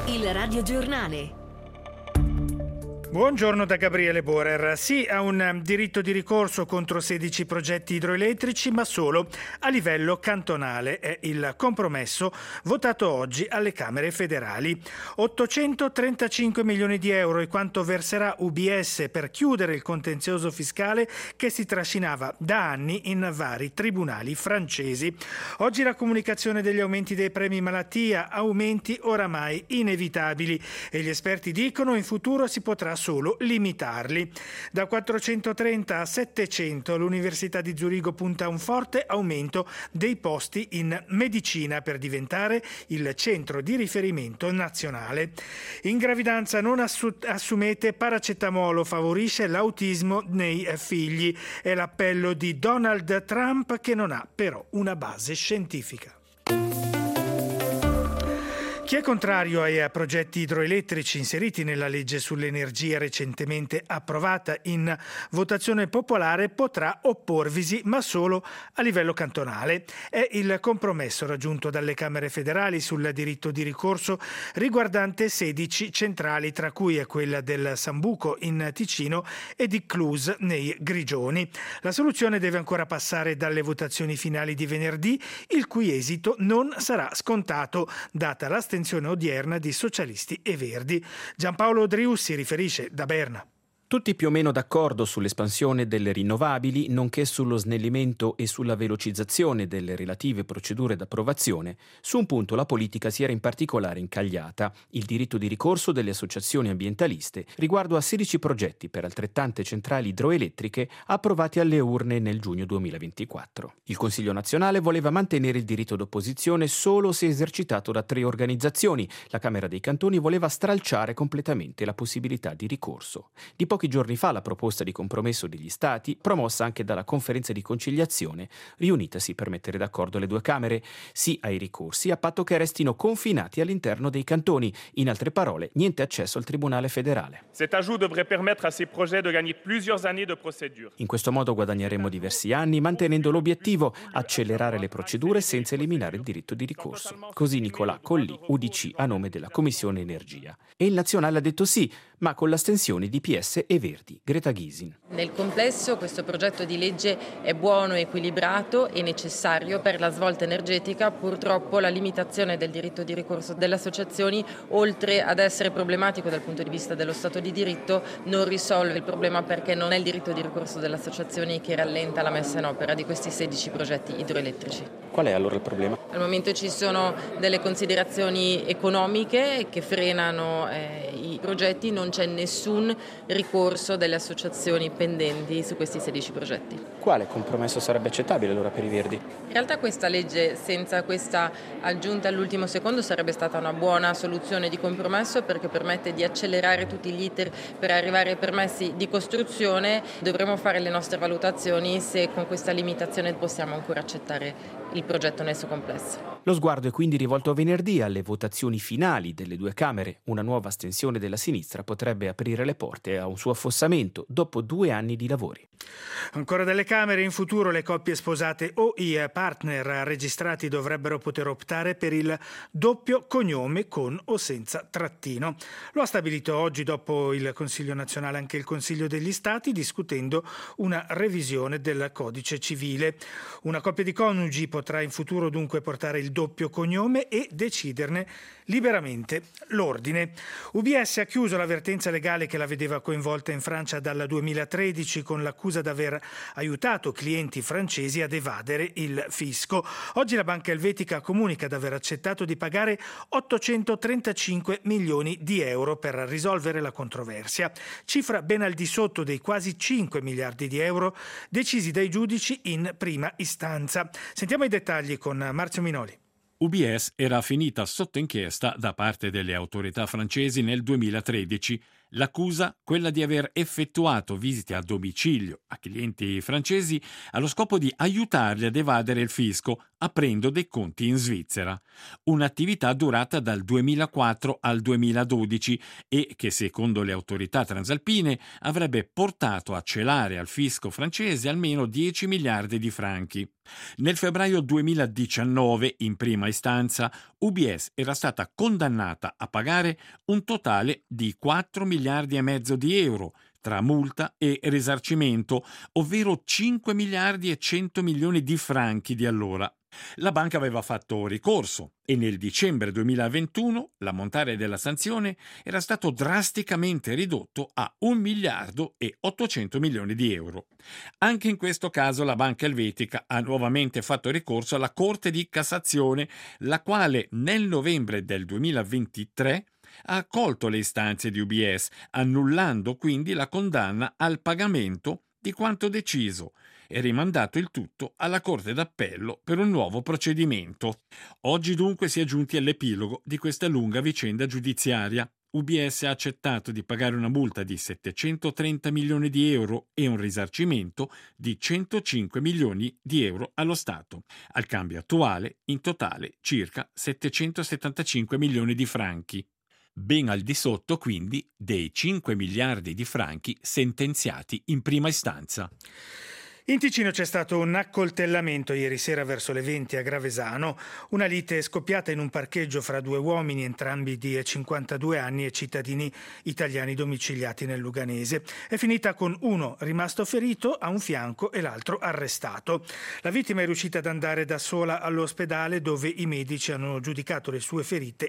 Il radiogiornale. Buongiorno da Gabriele Borer. Sì a un diritto di ricorso contro 16 progetti idroelettrici, ma solo a livello cantonale. È il compromesso votato oggi alle Camere federali. 835 milioni di euro è quanto verserà UBS per chiudere il contenzioso fiscale che si trascinava da anni in vari tribunali francesi. Oggi la comunicazione degli aumenti dei premi malattia, aumenti oramai inevitabili, e gli esperti dicono in futuro si potrà solo limitarli. Da 430 a 700 l'Università di Zurigo punta a un forte aumento dei posti in medicina per diventare il centro di riferimento nazionale. In gravidanza non assumete paracetamolo, favorisce l'autismo nei figli. È l'appello di Donald Trump, che non ha però una base scientifica. Chi è contrario ai progetti idroelettrici inseriti nella legge sull'energia recentemente approvata in votazione popolare potrà opporvisi, ma solo a livello cantonale. È il compromesso raggiunto dalle Camere federali sul diritto di ricorso riguardante 16 centrali, tra cui è quella del Sambuco in Ticino e di Clus nei Grigioni. La soluzione deve ancora passare dalle votazioni finali di venerdì, il cui esito non sarà scontato, data l'astensione odierna di socialisti e verdi. Giampaolo Drius si riferisce da Berna. Tutti più o meno d'accordo sull'espansione delle rinnovabili, nonché sullo snellimento e sulla velocizzazione delle relative procedure d'approvazione. Su un punto la politica si era in particolare incagliata: il diritto di ricorso delle associazioni ambientaliste riguardo a 16 progetti per altrettante centrali idroelettriche approvati alle urne nel giugno 2024. Il Consiglio nazionale voleva mantenere il diritto d'opposizione solo se esercitato da 3 organizzazioni. La Camera dei Cantoni voleva stralciare completamente la possibilità di ricorso. Di pochi giorni fa la proposta di compromesso degli Stati, promossa anche dalla conferenza di conciliazione, riunitasi per mettere d'accordo le due Camere. Sì ai ricorsi, a patto che restino confinati all'interno dei cantoni. In altre parole, niente accesso al Tribunale federale. Cet ajout devrait permettre à ces projets de gagner plusieurs années de procédure. In questo modo guadagneremo diversi anni, mantenendo l'obiettivo: accelerare le procedure senza eliminare il diritto di ricorso. Così Nicolà Colli, UDC, a nome della Commissione Energia. E il Nazionale ha detto sì, ma con l'astensione di PS e Verdi. Greta Gysin. Nel complesso questo progetto di legge è buono, equilibrato e necessario per la svolta energetica. Purtroppo la limitazione del diritto di ricorso delle associazioni, oltre ad essere problematico dal punto di vista dello Stato di diritto, non risolve il problema, perché non è il diritto di ricorso delle associazioni che rallenta la messa in opera di questi 16 progetti idroelettrici. Qual è allora il problema? Al momento ci sono delle considerazioni economiche che frenano i progetti, non c'è nessun ricorso delle associazioni pendenti su questi 16 progetti. Quale compromesso sarebbe accettabile allora per i Verdi? In realtà questa legge, senza questa aggiunta all'ultimo secondo, sarebbe stata una buona soluzione di compromesso, perché permette di accelerare tutti gli iter per arrivare ai permessi di costruzione. Dovremo fare le nostre valutazioni se con questa limitazione possiamo ancora accettare il progetto nel suo complesso. Lo sguardo è quindi rivolto a venerdì, alle votazioni finali delle due Camere. Una nuova astensione della sinistra potrebbe aprire le porte a un suo affossamento dopo 2 anni di lavori. Ancora dalle Camere: in futuro le coppie sposate o i partner registrati dovrebbero poter optare per il doppio cognome con o senza trattino. Lo ha stabilito oggi, dopo il Consiglio nazionale, anche il Consiglio degli Stati, discutendo una revisione del codice civile. Una coppia di coniugi potrà in futuro dunque portare il doppio cognome e deciderne liberamente l'ordine. UBS ha chiuso l'avvertenza legale che la vedeva coinvolta in Francia dal 2013 con l'accusa d'aver aiutato clienti francesi ad evadere il fisco. Oggi la banca elvetica comunica di aver accettato di pagare 835 milioni di euro per risolvere la controversia, cifra ben al di sotto dei quasi 5 miliardi di euro decisi dai giudici in prima istanza. Sentiamo i dettagli con Marzio Minoli. UBS era finita sotto inchiesta da parte delle autorità francesi nel 2013. L'accusa, quella di aver effettuato visite a domicilio a clienti francesi allo scopo di aiutarli ad evadere il fisco, aprendo dei conti in Svizzera. Un'attività durata dal 2004 al 2012 e che, secondo le autorità transalpine, avrebbe portato a celare al fisco francese almeno 10 miliardi di franchi. Nel febbraio 2019, in prima istanza, UBS era stata condannata a pagare un totale di 4 miliardi e mezzo di euro, tra multa e risarcimento, ovvero 5 miliardi e 100 milioni di franchi di allora. La banca aveva fatto ricorso e nel dicembre 2021 l'ammontare della sanzione era stato drasticamente ridotto a 1 miliardo e 800 milioni di euro. Anche in questo caso la banca elvetica ha nuovamente fatto ricorso alla Corte di Cassazione, la quale nel novembre del 2023 ha accolto le istanze di UBS, annullando quindi la condanna al pagamento di quanto deciso e rimandato il tutto alla Corte d'Appello per un nuovo procedimento. Oggi dunque si è giunti all'epilogo di questa lunga vicenda giudiziaria. UBS ha accettato di pagare una multa di 730 milioni di euro e un risarcimento di 105 milioni di euro allo Stato. Al cambio attuale, in totale, circa 775 milioni di franchi. Ben al di sotto, quindi, dei 5 miliardi di franchi sentenziati in prima istanza. In Ticino c'è stato un accoltellamento ieri sera verso le 20 a Gravesano, una lite scoppiata in un parcheggio fra due uomini, entrambi di 52 anni e cittadini italiani domiciliati nel Luganese. È finita con uno rimasto ferito a un fianco e l'altro arrestato. La vittima è riuscita ad andare da sola all'ospedale, dove i medici hanno giudicato le sue ferite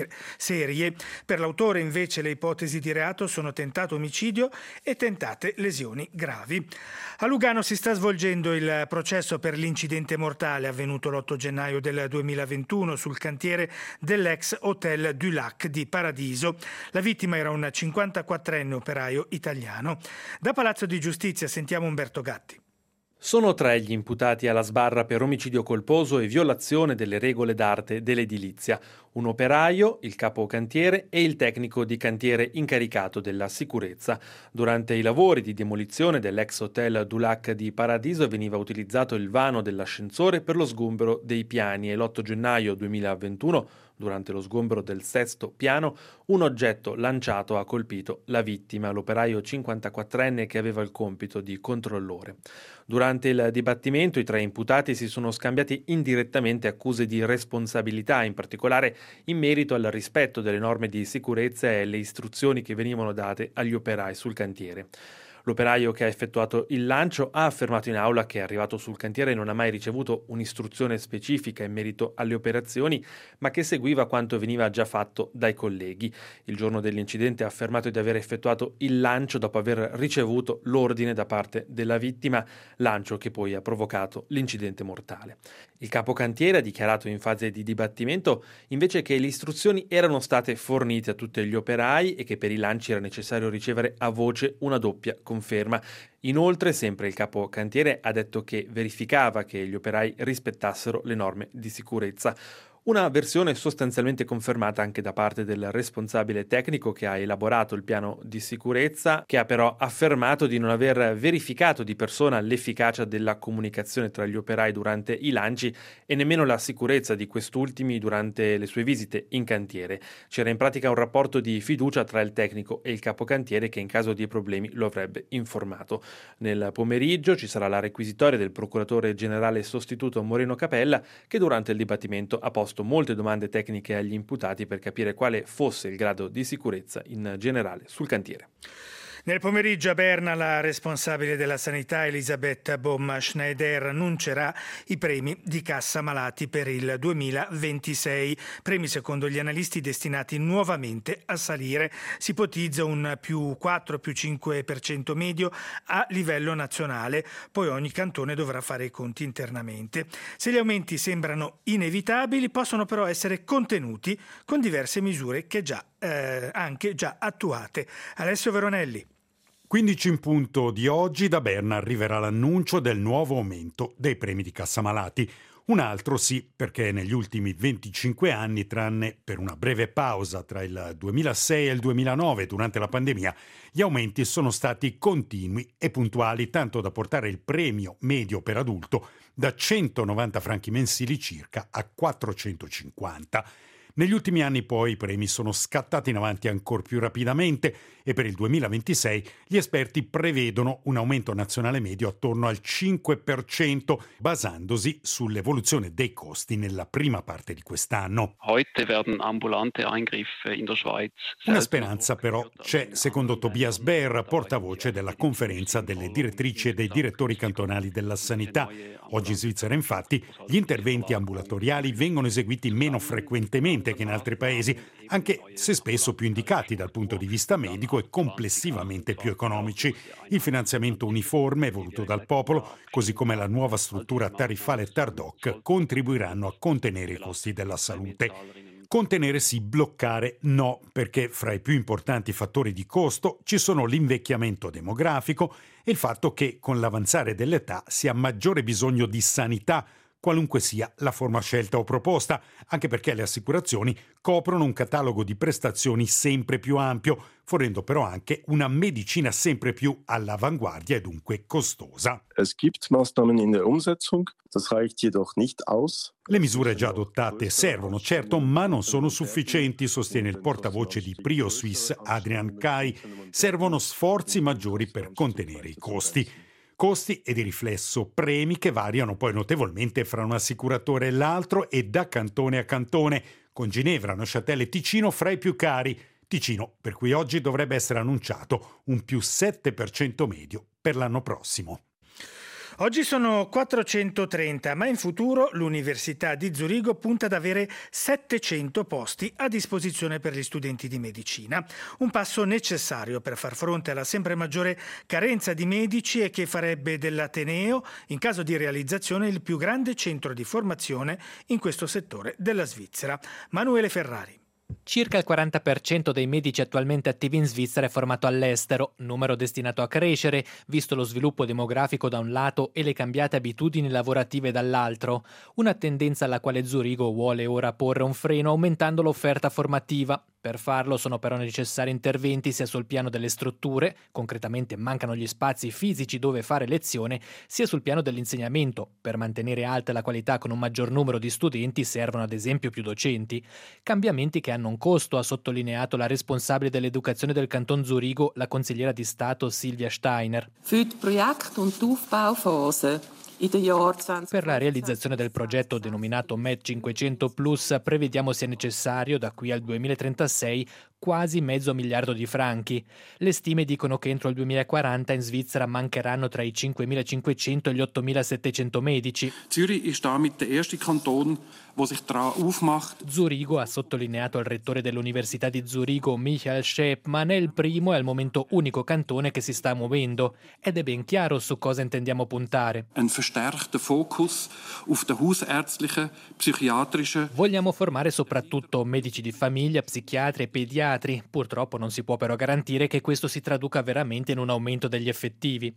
serie. Per l'autore invece le ipotesi di reato sono tentato omicidio e tentate lesioni gravi. A Lugano si sta svolgendo il processo per l'incidente mortale avvenuto l'8 gennaio del 2021 sul cantiere dell'ex Hotel du Lac di Paradiso. La vittima era un 54enne operaio italiano. Da Palazzo di Giustizia sentiamo Umberto Gatti. Sono tre gli imputati alla sbarra per omicidio colposo e violazione delle regole d'arte dell'edilizia. Un operaio, il capo cantiere e il tecnico di cantiere incaricato della sicurezza. Durante i lavori di demolizione dell'ex Hotel du Lac di Paradiso veniva utilizzato il vano dell'ascensore per lo sgombero dei piani e l'8 gennaio 2021, durante lo sgombero del sesto piano, un oggetto lanciato ha colpito la vittima, l'operaio 54enne che aveva il compito di controllore. Durante il dibattimento i tre imputati si sono scambiati indirettamente accuse di responsabilità, in particolare in merito al rispetto delle norme di sicurezza e le istruzioni che venivano date agli operai sul cantiere. L'operaio che ha effettuato il lancio ha affermato in aula che è arrivato sul cantiere e non ha mai ricevuto un'istruzione specifica in merito alle operazioni, ma che seguiva quanto veniva già fatto dai colleghi. Il giorno dell'incidente ha affermato di aver effettuato il lancio dopo aver ricevuto l'ordine da parte della vittima, lancio che poi ha provocato l'incidente mortale. Il capocantiere ha dichiarato in fase di dibattimento invece che le istruzioni erano state fornite a tutti gli operai e che per i lanci era necessario ricevere a voce una doppia conferma. Inoltre, sempre il capo cantiere ha detto che verificava che gli operai rispettassero le norme di sicurezza. Una versione sostanzialmente confermata anche da parte del responsabile tecnico che ha elaborato il piano di sicurezza, che ha però affermato di non aver verificato di persona l'efficacia della comunicazione tra gli operai durante i lanci e nemmeno la sicurezza di quest'ultimi durante le sue visite in cantiere. C'era in pratica un rapporto di fiducia tra il tecnico e il capocantiere che in caso di problemi lo avrebbe informato. Nel pomeriggio ci sarà la requisitoria del procuratore generale sostituto Moreno Capella, che durante il dibattimento ha posto molte domande tecniche agli imputati per capire quale fosse il grado di sicurezza in generale sul cantiere. Nel pomeriggio a Berna la responsabile della sanità Elisabeth Bohm-Schneider annuncerà i premi di cassa malati per il 2026. Premi secondo gli analisti destinati nuovamente a salire. Si ipotizza un più 4, più 5% medio a livello nazionale. Poi ogni cantone dovrà fare i conti internamente. Se gli aumenti sembrano inevitabili, possono però essere contenuti con diverse misure che anche già attuate. Alessio Veronelli. 15 in punto di oggi da Berna arriverà l'annuncio del nuovo aumento dei premi di cassa malati. Un altro sì, perché negli ultimi 25 anni, tranne per una breve pausa tra il 2006 e il 2009 durante la pandemia, gli aumenti sono stati continui e puntuali, tanto da portare il premio medio per adulto da 190 franchi mensili circa a 450. Negli ultimi anni poi i premi sono scattati in avanti ancora più rapidamente e per il 2026 gli esperti prevedono un aumento nazionale medio attorno al 5%, basandosi sull'evoluzione dei costi nella prima parte di quest'anno. Una speranza però c'è, secondo Tobias Baer, portavoce della conferenza delle direttrici e dei direttori cantonali della sanità. Oggi in Svizzera, infatti, gli interventi ambulatoriali vengono eseguiti meno frequentemente che in altri paesi, anche se spesso più indicati dal punto di vista medico e complessivamente più economici. Il finanziamento uniforme voluto dal popolo, così come la nuova struttura tariffale TARDOC, contribuiranno a contenere i costi della salute. Contenere sì, bloccare no, perché fra i più importanti fattori di costo ci sono l'invecchiamento demografico e il fatto che con l'avanzare dell'età si ha maggiore bisogno di sanità, qualunque sia la forma scelta o proposta, anche perché le assicurazioni coprono un catalogo di prestazioni sempre più ampio, fornendo però anche una medicina sempre più all'avanguardia e dunque costosa. Es gibt Maßnahmen in der Umsetzung, das reicht jedoch nicht aus. Le misure già adottate servono, certo, ma non sono sufficienti, sostiene il portavoce di Prio Suisse Adrian Kai. Servono sforzi maggiori per contenere i costi. Costi e di riflesso premi che variano poi notevolmente fra un assicuratore e l'altro e da cantone a cantone, con Ginevra, Neuchâtel e Ticino fra i più cari. Ticino, per cui oggi dovrebbe essere annunciato un più 7% medio per l'anno prossimo. Oggi sono 430, ma in futuro l'Università di Zurigo punta ad avere 700 posti a disposizione per gli studenti di medicina. Un passo necessario per far fronte alla sempre maggiore carenza di medici e che farebbe dell'Ateneo, in caso di realizzazione, il più grande centro di formazione in questo settore della Svizzera. Manuele Ferrari. Circa il 40% dei medici attualmente attivi in Svizzera è formato all'estero, numero destinato a crescere, visto lo sviluppo demografico da un lato e le cambiate abitudini lavorative dall'altro. Una tendenza alla quale Zurigo vuole ora porre un freno aumentando l'offerta formativa. Per farlo sono però necessari interventi sia sul piano delle strutture, concretamente mancano gli spazi fisici dove fare lezione, sia sul piano dell'insegnamento. Per mantenere alta la qualità con un maggior numero di studenti servono ad esempio più docenti. Cambiamenti che hanno un costo, ha sottolineato la responsabile dell'educazione del Canton Zurigo, la consigliera di Stato Silvia Steiner. Per la realizzazione del progetto denominato MED 500 Plus prevediamo sia necessario da qui al 2036 quasi $500 miliardi di franchi. Le stime dicono che entro il 2040 in Svizzera mancheranno tra i 5.500 e gli 8.700 medici. Zurigo, ha sottolineato il rettore dell'Università di Zurigo Michael Schepman, è il primo e al momento unico cantone che si sta muovendo ed è ben chiaro su cosa intendiamo puntare. Vogliamo formare soprattutto medici di famiglia, psichiatri e pediatri. Purtroppo non si può però garantire che questo si traduca veramente in un aumento degli effettivi.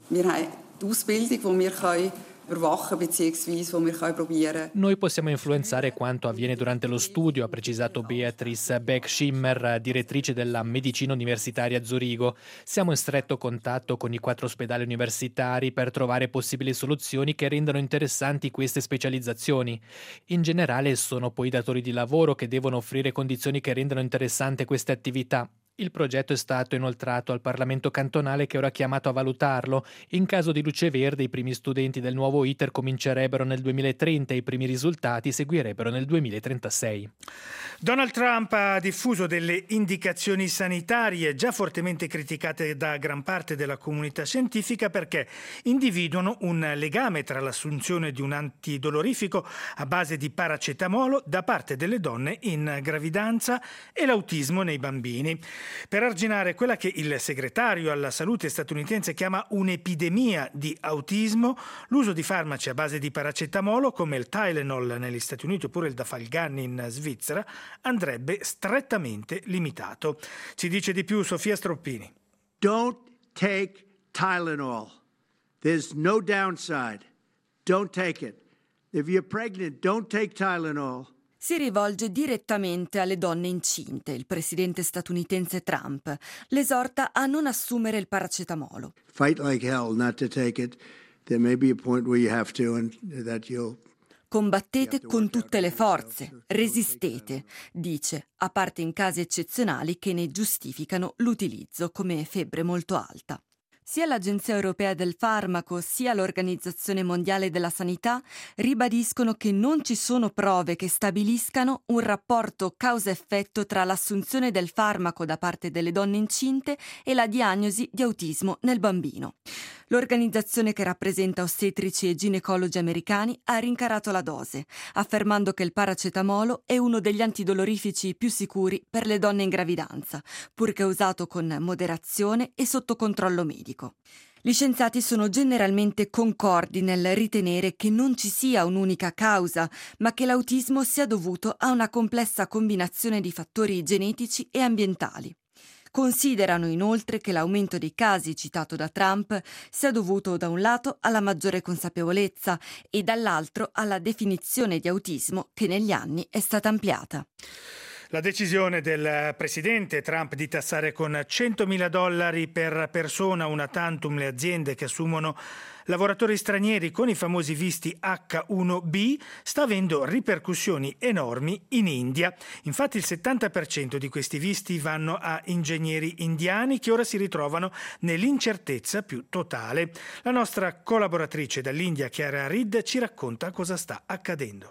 Noi possiamo influenzare quanto avviene durante lo studio, ha precisato Beatrice Beck-Schimmer, direttrice della Medicina Universitaria Zurigo. Siamo in stretto contatto con i 4 ospedali universitari per trovare possibili soluzioni che rendano interessanti queste specializzazioni. In generale sono poi i datori di lavoro che devono offrire condizioni che rendano interessante queste attività. Il progetto è stato inoltrato al Parlamento cantonale che ora è chiamato a valutarlo. In caso di luce verde i primi studenti del nuovo iter comincerebbero nel 2030 e i primi risultati seguirebbero nel 2036. Donald Trump ha diffuso delle indicazioni sanitarie già fortemente criticate da gran parte della comunità scientifica perché individuano un legame tra l'assunzione di un antidolorifico a base di paracetamolo da parte delle donne in gravidanza e l'autismo nei bambini. Per arginare quella che il segretario alla salute statunitense chiama un'epidemia di autismo, l'uso di farmaci a base di paracetamolo come il Tylenol negli Stati Uniti oppure il Dafalgan in Svizzera andrebbe strettamente limitato. Ci dice di più Sofia Stroppini. Don't take Tylenol. There's no downside. Don't take it. If you're pregnant, don't take Tylenol. Si rivolge direttamente alle donne incinte. Il presidente statunitense Trump l'esorta a non assumere il paracetamolo. Fight like hell not to take it. There may be a point where you have to and that you'll Combattete con tutte le forze, resistete, dice, a parte in casi eccezionali che ne giustificano l'utilizzo come febbre molto alta. Sia l'Agenzia Europea del Farmaco sia l'Organizzazione Mondiale della Sanità ribadiscono che non ci sono prove che stabiliscano un rapporto causa-effetto tra l'assunzione del farmaco da parte delle donne incinte e la diagnosi di autismo nel bambino. L'organizzazione che rappresenta ostetrici e ginecologi americani ha rincarato la dose, affermando che il paracetamolo è uno degli antidolorifici più sicuri per le donne in gravidanza, purché usato con moderazione e sotto controllo medico. Gli scienziati sono generalmente concordi nel ritenere che non ci sia un'unica causa, ma che l'autismo sia dovuto a una complessa combinazione di fattori genetici e ambientali. Considerano inoltre che l'aumento dei casi citato da Trump sia dovuto da un lato alla maggiore consapevolezza e dall'altro alla definizione di autismo che negli anni è stata ampliata. La decisione del presidente Trump di tassare con $100.000 per persona una tantum le aziende che assumono lavoratori stranieri con i famosi visti H1B sta avendo ripercussioni enormi in India. Infatti il 70% di questi visti vanno a ingegneri indiani che ora si ritrovano nell'incertezza più totale. La nostra collaboratrice dall'India, Chiara Reed, ci racconta cosa sta accadendo.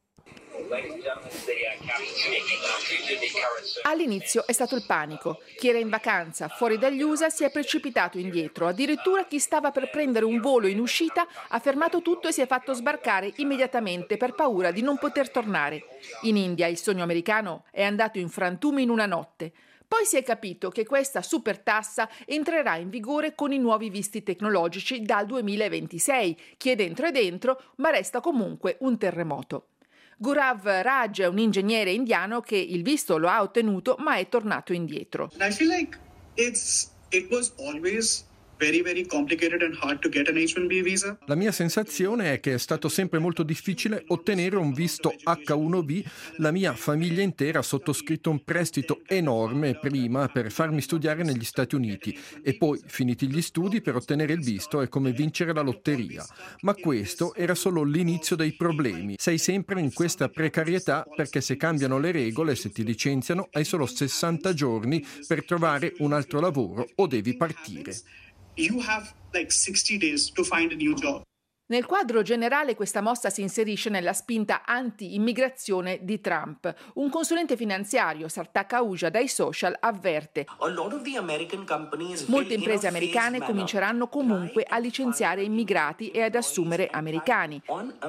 All'inizio è stato il panico. Chi era in vacanza fuori dagli USA si è precipitato indietro. Addirittura chi stava per prendere un volo in uscita ha fermato tutto e si è fatto sbarcare immediatamente per paura di non poter tornare. In India il sogno americano è andato in frantumi in una notte. Poi si è capito che questa super tassa entrerà in vigore con i nuovi visti tecnologici dal 2026. Chi è dentro, ma resta comunque un terremoto. Gaurav Raj è un ingegnere indiano che il visto lo ha ottenuto ma è tornato indietro. I feel like it was always very, very complicated and hard to get an H-1B visa. La mia sensazione è che è stato sempre molto difficile ottenere un visto H1B. La mia famiglia intera ha sottoscritto un prestito enorme prima per farmi studiare negli Stati Uniti e poi, finiti gli studi, per ottenere il visto è come vincere la lotteria. Ma questo era solo l'inizio dei problemi. Sei sempre in questa precarietà perché se cambiano le regole, se ti licenziano, hai solo 60 giorni per trovare un altro lavoro o devi partire. You have like 60 days to find a new job. Nel quadro generale questa mossa si inserisce nella spinta anti-immigrazione di Trump. Un consulente finanziario, Sartak Ahuja, dai social avverte: molte imprese americane cominceranno comunque a licenziare immigrati e ad assumere americani.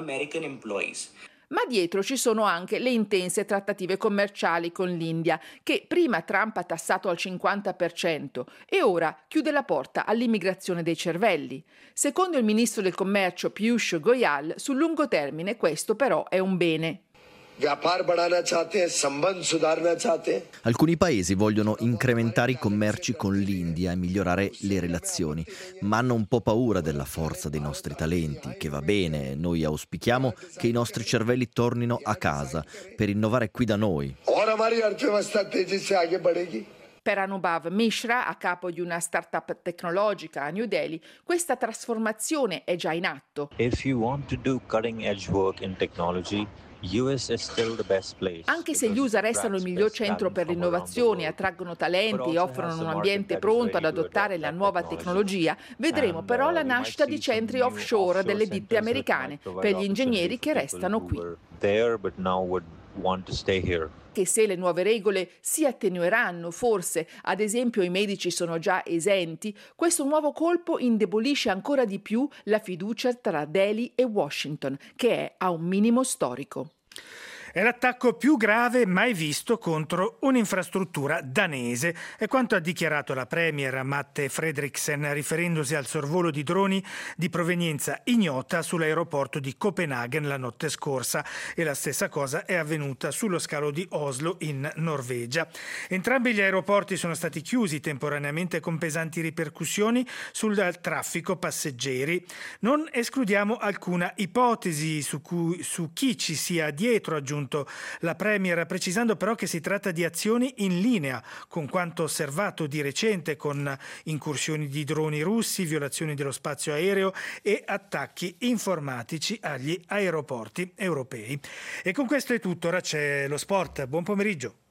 Ma dietro ci sono anche le intense trattative commerciali con l'India, che prima Trump ha tassato al 50% e ora chiude la porta all'immigrazione dei cervelli. Secondo il ministro del commercio Piyush Goyal, sul lungo termine questo però è un bene. Alcuni paesi vogliono incrementare i commerci con l'India e migliorare le relazioni, ma hanno un po' paura della forza dei nostri talenti, che va bene, noi auspichiamo che i nostri cervelli tornino a casa per innovare qui da noi. Per Anubhav Mishra, a capo di una startup tecnologica a New Delhi, questa trasformazione è già in atto. If you want to do cutting edge work in technology, US is still the best place. Anche se gli USA restano il miglior centro per l'innovazione, attraggono talenti e offrono un ambiente pronto ad adottare la nuova tecnologia, vedremo però la nascita di centri offshore delle ditte americane per gli ingegneri che restano qui. Che se le nuove regole si attenueranno, forse, ad esempio i medici sono già esenti, questo nuovo colpo indebolisce ancora di più la fiducia tra Delhi e Washington, che è a un minimo storico. È l'attacco più grave mai visto contro un'infrastruttura danese, è quanto ha dichiarato la premier Mette Frederiksen riferendosi al sorvolo di droni di provenienza ignota sull'aeroporto di Copenaghen la notte scorsa, e la stessa cosa è avvenuta sullo scalo di Oslo in Norvegia. Entrambi gli aeroporti sono stati chiusi temporaneamente con pesanti ripercussioni sul traffico passeggeri. Non escludiamo alcuna ipotesi su chi ci sia dietro, ha aggiunto la premier, precisando però che si tratta di azioni in linea con quanto osservato di recente, con incursioni di droni russi, violazioni dello spazio aereo e attacchi informatici agli aeroporti europei. E con questo è tutto, ora c'è lo sport. Buon pomeriggio.